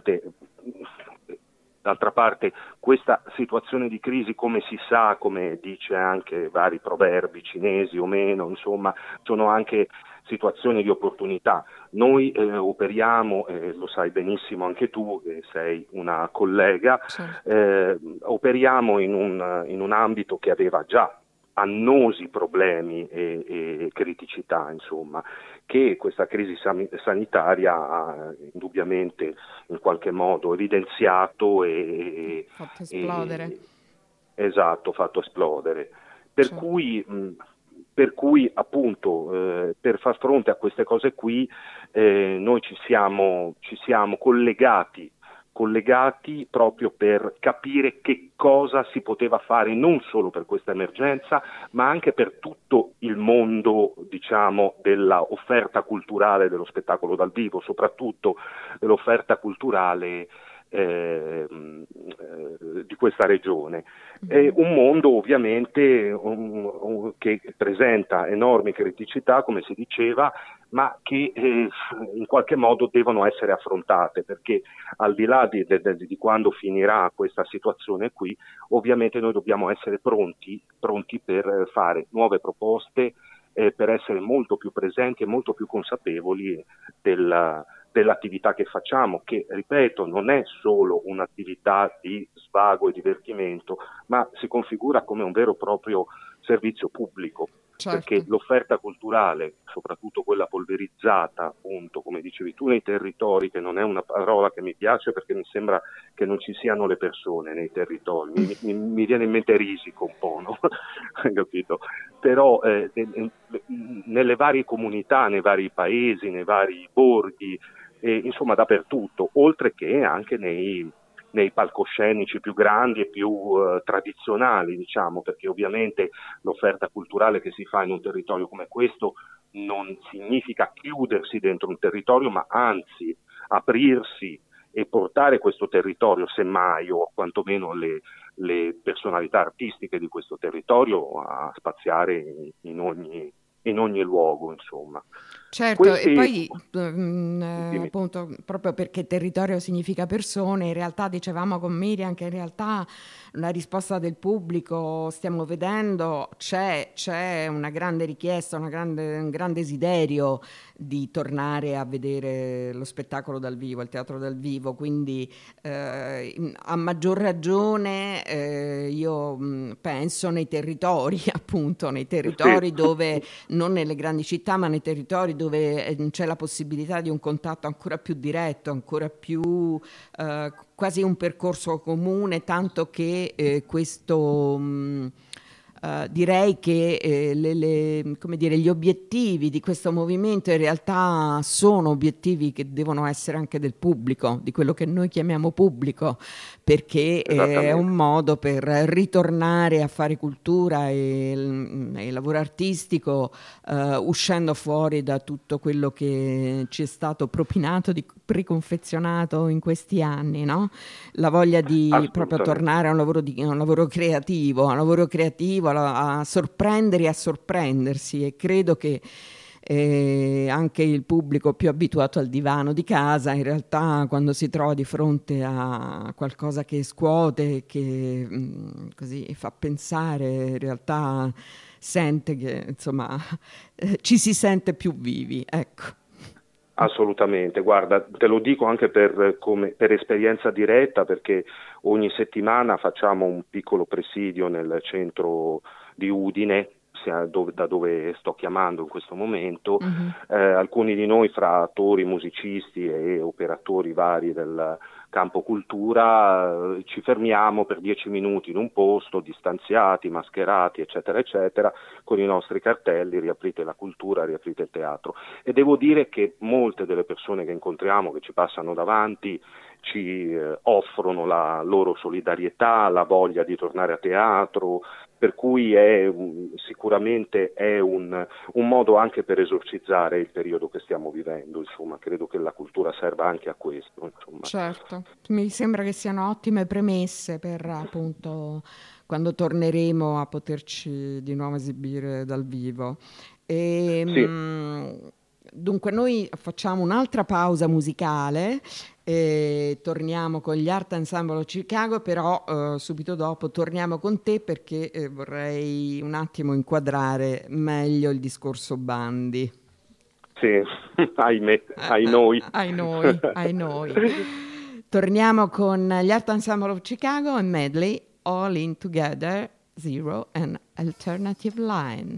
d'altra parte, questa situazione di crisi, come si sa, come dice anche vari proverbi cinesi o meno, insomma, sono anche situazioni di opportunità. Noi operiamo, lo sai benissimo anche tu, che sei una collega, operiamo in un ambito che aveva già annosi problemi e criticità, insomma, che questa crisi sanitaria ha indubbiamente in qualche modo evidenziato e fatto esplodere. Fatto esplodere. Per cui appunto per far fronte a queste cose qui noi ci siamo collegati proprio per capire che cosa si poteva fare non solo per questa emergenza, ma anche per tutto il mondo, diciamo, della offerta culturale dello spettacolo dal vivo, soprattutto dell'offerta culturale di questa regione. È un mondo ovviamente che presenta enormi criticità, come si diceva, ma che in qualche modo devono essere affrontate, perché al di là di quando finirà questa situazione qui, ovviamente noi dobbiamo essere pronti per fare nuove proposte, per essere molto più presenti e molto più consapevoli dell'attività che facciamo, che, ripeto, non è solo un'attività di svago e divertimento, ma si configura come un vero e proprio servizio pubblico. Certo. Perché l'offerta culturale, soprattutto quella polverizzata, appunto, come dicevi tu, nei territori, che non è una parola che mi piace perché mi sembra che non ci siano le persone nei territori, mi viene in mente Risico un po', no? Capito? Però nelle varie comunità, nei vari paesi, nei vari borghi, insomma dappertutto, oltre che anche nei palcoscenici più grandi e più tradizionali, diciamo, perché ovviamente l'offerta culturale che si fa in un territorio come questo non significa chiudersi dentro un territorio, ma anzi aprirsi e portare questo territorio, semmai, o quantomeno le personalità artistiche di questo territorio a spaziare in ogni luogo, insomma. Certo, e poi appunto proprio perché territorio significa persone, in realtà dicevamo con Miriam che in realtà la risposta del pubblico stiamo vedendo, c'è una grande richiesta, un grande desiderio di tornare a vedere lo spettacolo dal vivo, il teatro dal vivo, quindi a maggior ragione io penso nei territori, appunto, nei territori dove, non nelle grandi città, ma nei territori dove c'è la possibilità di un contatto ancora più diretto, ancora più quasi un percorso comune, tanto che questo direi che come dire, gli obiettivi di questo movimento in realtà sono obiettivi che devono essere anche del pubblico, di quello che noi chiamiamo pubblico, perché è un modo per ritornare a fare cultura e lavoro artistico uscendo fuori da tutto quello che ci è stato propinato, preconfezionato in questi anni, no? La voglia di proprio tornare a un lavoro creativo, a sorprendere e a sorprendersi, e credo che anche il pubblico più abituato al divano di casa in realtà quando si trova di fronte a qualcosa che scuote, che così fa pensare, in realtà sente che insomma ci si sente più vivi, ecco. Assolutamente, guarda, te lo dico anche per esperienza diretta, perché ogni settimana facciamo un piccolo presidio nel centro di Udine, da dove sto chiamando in questo momento. Alcuni di noi, fra attori, musicisti e operatori vari del campo cultura, ci fermiamo per 10 minuti in un posto, distanziati, mascherati, eccetera, eccetera, con i nostri cartelli: riaprite la cultura, riaprite il teatro. E devo dire che molte delle persone che incontriamo, che ci passano davanti, ci offrono la loro solidarietà, la voglia di tornare a teatro, per cui sicuramente è un modo anche per esorcizzare il periodo che stiamo vivendo. Insomma, credo che la cultura serva anche a questo. Insomma. Certo, mi sembra che siano ottime premesse per, appunto, quando torneremo a poterci di nuovo esibire dal vivo. Sì. Dunque noi facciamo un'altra pausa musicale e torniamo con gli Art Ensemble Chicago, però subito dopo torniamo con te, perché vorrei un attimo inquadrare meglio il discorso bandi. Sì, ahimè, ai noi. Ai noi. Torniamo con gli Art Ensemble of Chicago e medley All In Together, Zero and Alternative Line.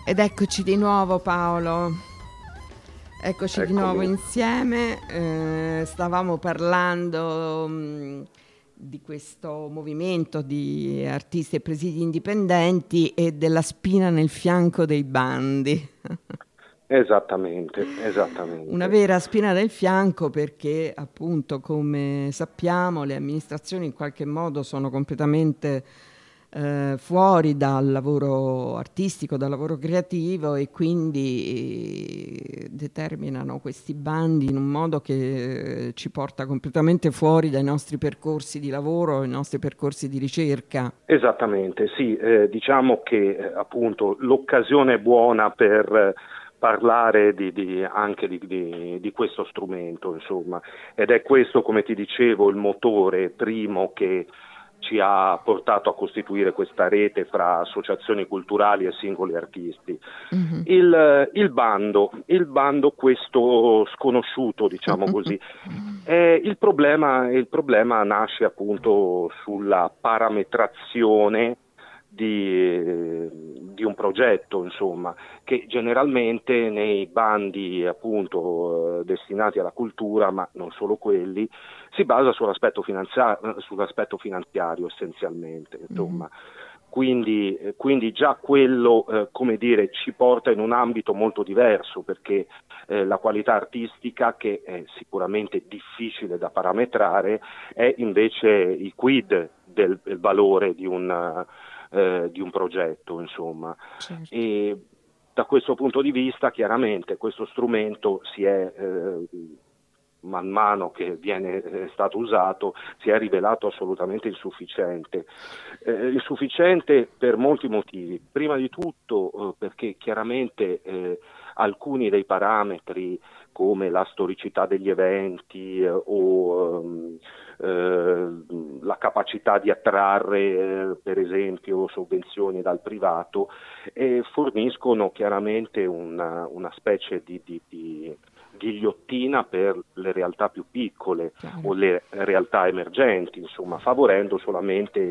Ed eccoci di nuovo, Paolo. Eccoci di nuovo insieme. Stavamo parlando di questo movimento di artisti e presidi indipendenti e della spina nel fianco dei bandi. Esattamente. Una vera spina nel fianco, perché appunto, come sappiamo, le amministrazioni in qualche modo sono completamente fuori dal lavoro artistico, dal lavoro creativo, e quindi determinano questi bandi in un modo che ci porta completamente fuori dai nostri percorsi di lavoro, i nostri percorsi di ricerca. Esattamente, sì, diciamo che appunto l'occasione è buona per parlare anche di questo strumento, insomma, ed è questo, come ti dicevo, il motore primo che ci ha portato a costituire questa rete fra associazioni culturali e singoli artisti. Mm-hmm. Il bando questo sconosciuto, diciamo così, il problema nasce appunto sulla parametrazione di un progetto, insomma, che generalmente nei bandi appunto destinati alla cultura, ma non solo quelli, si basa sull'aspetto finanziario essenzialmente, insomma. Quindi già quello, come dire, ci porta in un ambito molto diverso, perché la qualità artistica, che è sicuramente difficile da parametrare, è invece il quid del valore di un progetto, insomma. Certo. E da questo punto di vista, chiaramente, questo strumento si è man mano che è stato usato, si è rivelato assolutamente insufficiente. Insufficiente per molti motivi. Prima di tutto perché chiaramente alcuni dei parametri, come la storicità degli eventi o la capacità di attrarre per esempio sovvenzioni dal privato, forniscono chiaramente una specie di ghigliottina per le realtà più piccole o le realtà emergenti, insomma, favorendo solamente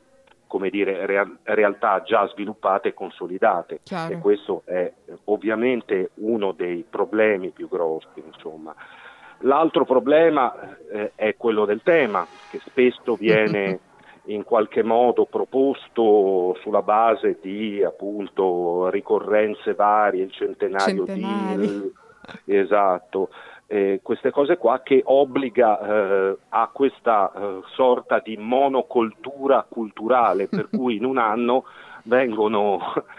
realtà già sviluppate e consolidate. Chiaro. E questo è ovviamente uno dei problemi più grossi, insomma. L'altro problema è quello del tema, che spesso viene in qualche modo proposto sulla base di appunto ricorrenze varie, il centenario. Esatto, queste cose qua, che obbliga a questa sorta di monocoltura culturale, per cui in un anno vengono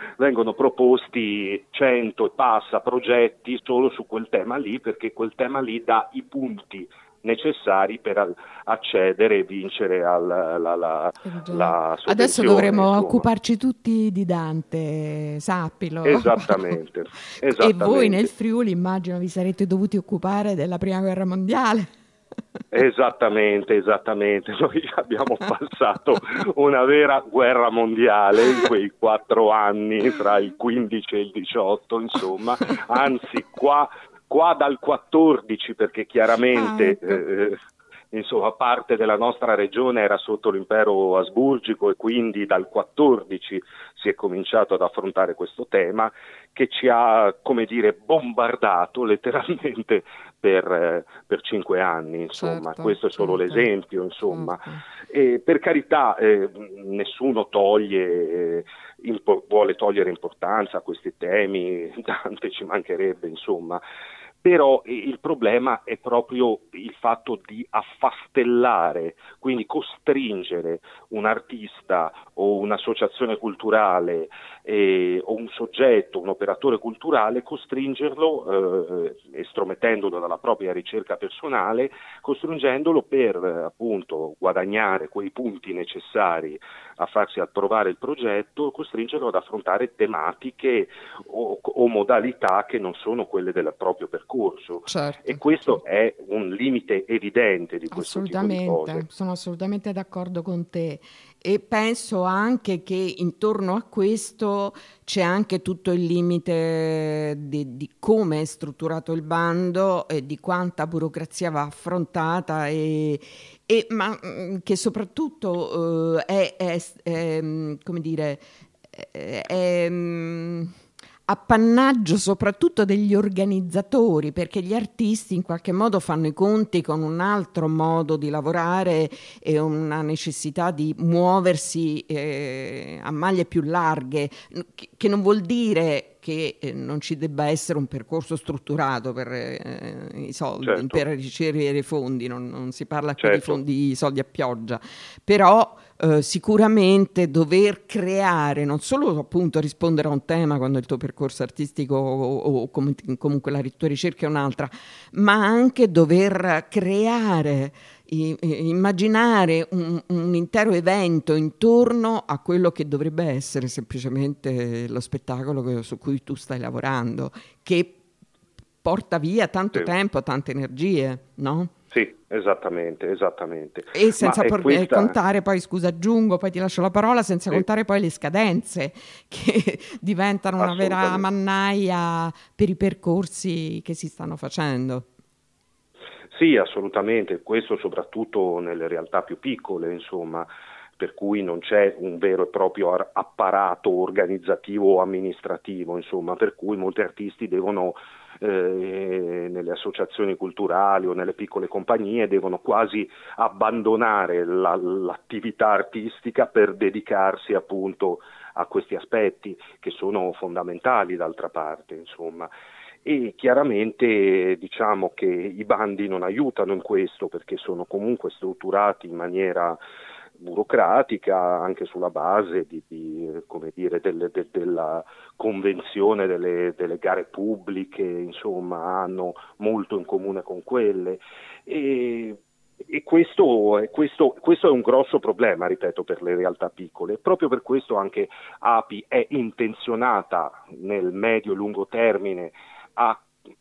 proposti 100 e passa progetti solo su quel tema lì, perché quel tema lì dà i punti necessari per accedere e vincere la sovvenzione. Adesso dovremo occuparci tutti di Dante, sappilo. Esattamente. E voi nel Friuli, immagino, vi sarete dovuti occupare della Prima Guerra Mondiale. Esattamente, noi abbiamo passato una vera guerra mondiale in quei 4 anni tra il 15 e il 18, insomma, anzi qua dal 14, perché chiaramente insomma parte della nostra regione era sotto l'impero asburgico, e quindi dal 14 si è cominciato ad affrontare questo tema, che ci ha, come dire, bombardato letteralmente per 5 anni, insomma. Certo, questo è solo l'esempio, insomma. Certo. E per carità, nessuno vuole togliere importanza a questi temi, Dante ci mancherebbe, insomma. Però il problema è proprio il fatto di affastellare, quindi costringere un artista o un'associazione culturale o un soggetto, un operatore culturale, costringerlo, estromettendolo dalla propria ricerca personale, costringendolo per appunto guadagnare quei punti necessari a farsi approvare il progetto, costringerlo ad affrontare tematiche o modalità che non sono quelle del proprio percorso. Certo, e questo è un limite evidente di questo tipo di cose. Sono assolutamente d'accordo con te, e penso anche che intorno a questo c'è anche tutto il limite di come è strutturato il bando e di quanta burocrazia va affrontata, ma che soprattutto come dire, appannaggio soprattutto degli organizzatori, perché gli artisti in qualche modo fanno i conti con un altro modo di lavorare e una necessità di muoversi a maglie più larghe, che non vuol dire che non ci debba essere un percorso strutturato per i soldi, certo, per ricevere fondi, non si parla qui certo, di soldi a pioggia, però sicuramente dover creare, non solo appunto rispondere a un tema quando il tuo percorso artistico o comunque la tua ricerca è un'altra, ma anche dover creare, immaginare un intero evento intorno a quello che dovrebbe essere semplicemente lo spettacolo su cui tu stai lavorando, che porta via tanto sì. tempo, tante energie, no? Sì, esattamente. E senza Questa... contare poi, scusa, aggiungo, poi ti lascio la parola, senza contare poi le scadenze che diventano una vera mannaia per i percorsi che si stanno facendo. Sì, assolutamente, questo soprattutto nelle realtà più piccole, insomma, per cui non c'è un vero e proprio apparato organizzativo o amministrativo, insomma, per cui molti artisti devono nelle associazioni culturali o nelle piccole compagnie devono quasi abbandonare l'attività artistica per dedicarsi appunto a questi aspetti che sono fondamentali d'altra parte, insomma. E chiaramente diciamo che i bandi non aiutano in questo perché sono comunque strutturati in maniera burocratica anche sulla base come dire, della convenzione delle gare pubbliche, insomma hanno molto in comune con quelle e questo è un grosso problema, ripeto, per le realtà piccole. Proprio per questo anche API è intenzionata nel medio-lungo termine a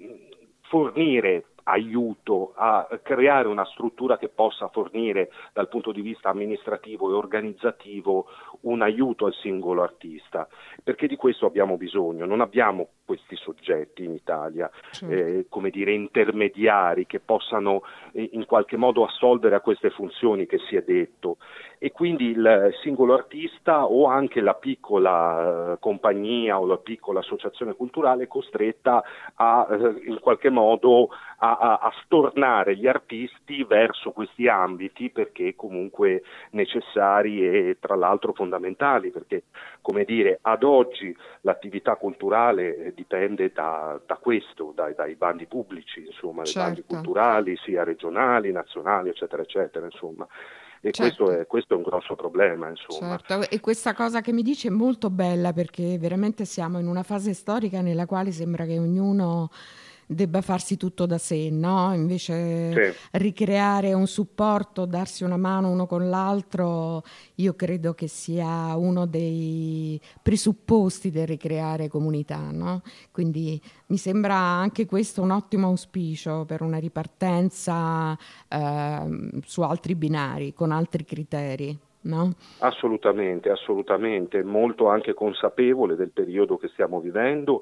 fornire aiuto, a creare una struttura che possa fornire dal punto di vista amministrativo e organizzativo un aiuto al singolo artista, perché di questo abbiamo bisogno, non abbiamo questi soggetti in Italia, come dire, intermediari che possano in qualche modo assolvere a queste funzioni che si è detto, e quindi il singolo artista o anche la piccola compagnia o la piccola associazione culturale è costretta a in qualche modo a stornare gli artisti verso questi ambiti, perché comunque necessari e tra l'altro fondamentali, perché come dire, ad oggi l'attività culturale dipende da questo, dai bandi pubblici, insomma, dai bandi culturali sia regionali, nazionali, eccetera, eccetera, insomma. E questo è un grosso problema, insomma. Certo, e questa cosa che mi dici è molto bella, perché veramente siamo in una fase storica nella quale sembra che ognuno debba farsi tutto da sé, no? Invece ricreare un supporto, darsi una mano uno con l'altro, io credo che sia uno dei presupposti del ricreare comunità, no? Quindi mi sembra anche questo un ottimo auspicio per una ripartenza su altri binari, con altri criteri. No? Assolutamente, molto anche consapevole del periodo che stiamo vivendo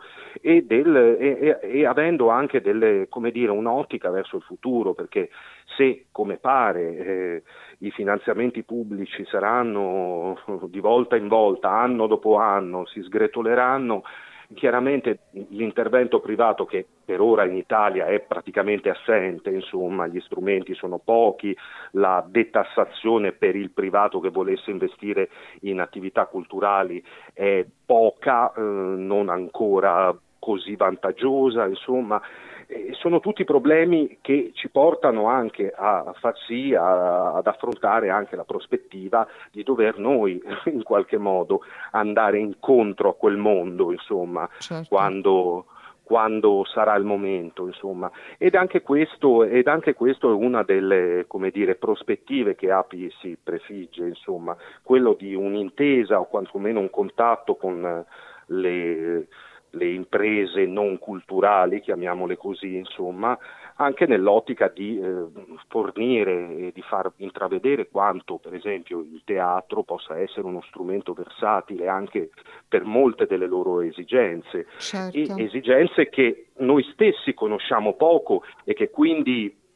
e avendo anche come dire, un'ottica verso il futuro, perché se, come pare, i finanziamenti pubblici saranno di volta in volta, anno dopo anno, si sgretoleranno, chiaramente l'intervento privato, che per ora in Italia è praticamente assente, insomma gli strumenti sono pochi, la detassazione per il privato che volesse investire in attività culturali è poca, non ancora così vantaggiosa, insomma sono tutti problemi che ci portano anche a far sì, ad affrontare anche la prospettiva di dover noi in qualche modo andare incontro a quel mondo, insomma, quando sarà il momento, insomma. Ed anche questo è una delle, come dire, prospettive che API si prefigge, insomma, quello di un'intesa o quantomeno un contatto con le imprese non culturali, chiamiamole così, insomma, anche nell'ottica di fornire e di far intravedere quanto, per esempio, il teatro possa essere uno strumento versatile anche per molte delle loro esigenze, e esigenze che noi stessi conosciamo poco e che quindi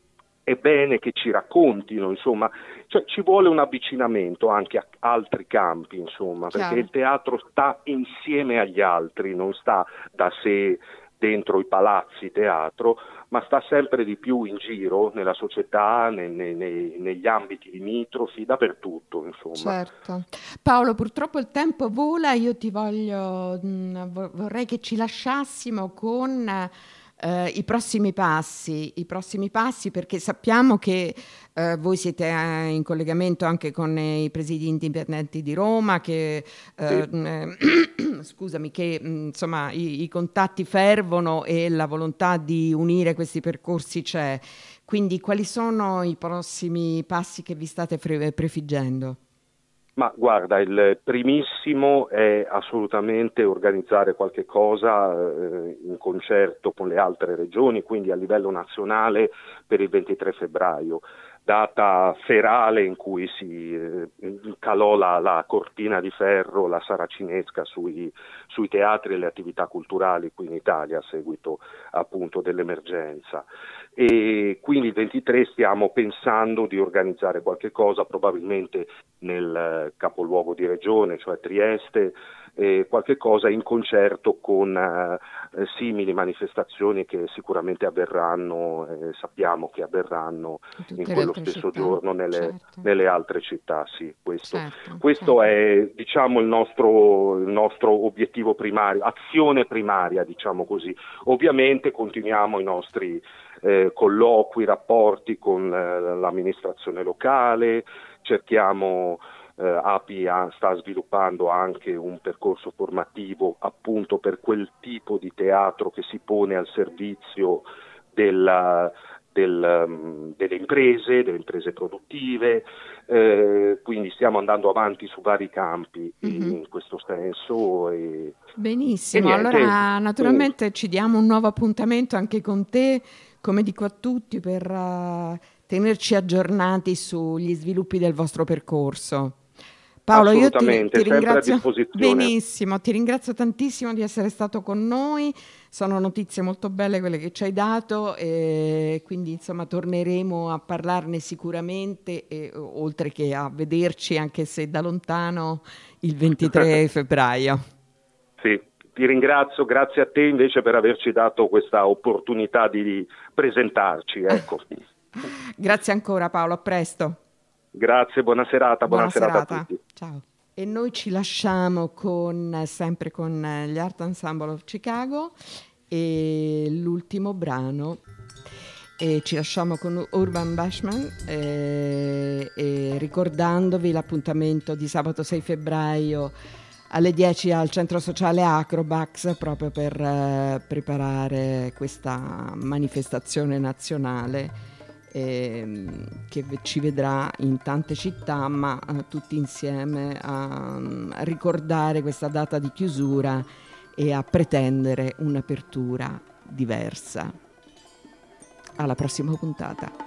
è bene che ci raccontino, insomma, cioè ci vuole un avvicinamento anche a altri campi, insomma, perché il teatro sta insieme agli altri, non sta da sé dentro i palazzi teatro, ma sta sempre di più in giro nella società, negli ambiti limitrofi, dappertutto, insomma. Certo. Paolo, purtroppo il tempo vola, io ti vorrei che ci lasciassimo con i prossimi passi, perché sappiamo che voi siete in collegamento anche con i presidi indipendenti di Roma, che scusami, che insomma i contatti fervono e la volontà di unire questi percorsi c'è. Quindi quali sono i prossimi passi che vi state prefiggendo? Ma guarda, il primissimo è assolutamente organizzare qualche cosa in concerto con le altre regioni, quindi a livello nazionale per il 23 febbraio, data ferale in cui si calò la cortina di ferro, la saracinesca sui teatri e le attività culturali qui in Italia a seguito appunto dell'emergenza. E quindi il 23 stiamo pensando di organizzare qualche cosa, probabilmente nel capoluogo di regione, cioè Trieste, qualche cosa in concerto con simili manifestazioni che sicuramente avverranno, sappiamo che avverranno in quello stesso giorno nelle altre città. Sì, questo è, diciamo, il nostro obiettivo primario, azione primaria, diciamo così. Ovviamente continuiamo i nostri colloqui, rapporti con l'amministrazione locale, cerchiamo, API sta sviluppando anche un percorso formativo appunto per quel tipo di teatro che si pone al servizio delle imprese produttive, quindi stiamo andando avanti su vari campi in questo senso. Benissimo, allora naturalmente ci diamo un nuovo appuntamento anche con te, come dico a tutti, per tenerci aggiornati sugli sviluppi del vostro percorso. Paolo, io ti ringrazio benissimo, ti ringrazio tantissimo di essere stato con noi, sono notizie molto belle quelle che ci hai dato e quindi insomma torneremo a parlarne sicuramente, oltre che a vederci anche se da lontano il 23 febbraio. Sì, ti ringrazio, grazie a te invece per averci dato questa opportunità di presentarci. Ecco. Grazie ancora Paolo, a presto. Grazie, buona serata a tutti. Ciao. E noi ci lasciamo sempre con gli Art Ensemble of Chicago e l'ultimo brano. E ci lasciamo con Urban Bashman e ricordandovi l'appuntamento di sabato 6 febbraio alle 10 al centro sociale Acrobax proprio per preparare questa manifestazione nazionale che ci vedrà in tante città, ma tutti insieme a ricordare questa data di chiusura e a pretendere un'apertura diversa. Alla prossima puntata.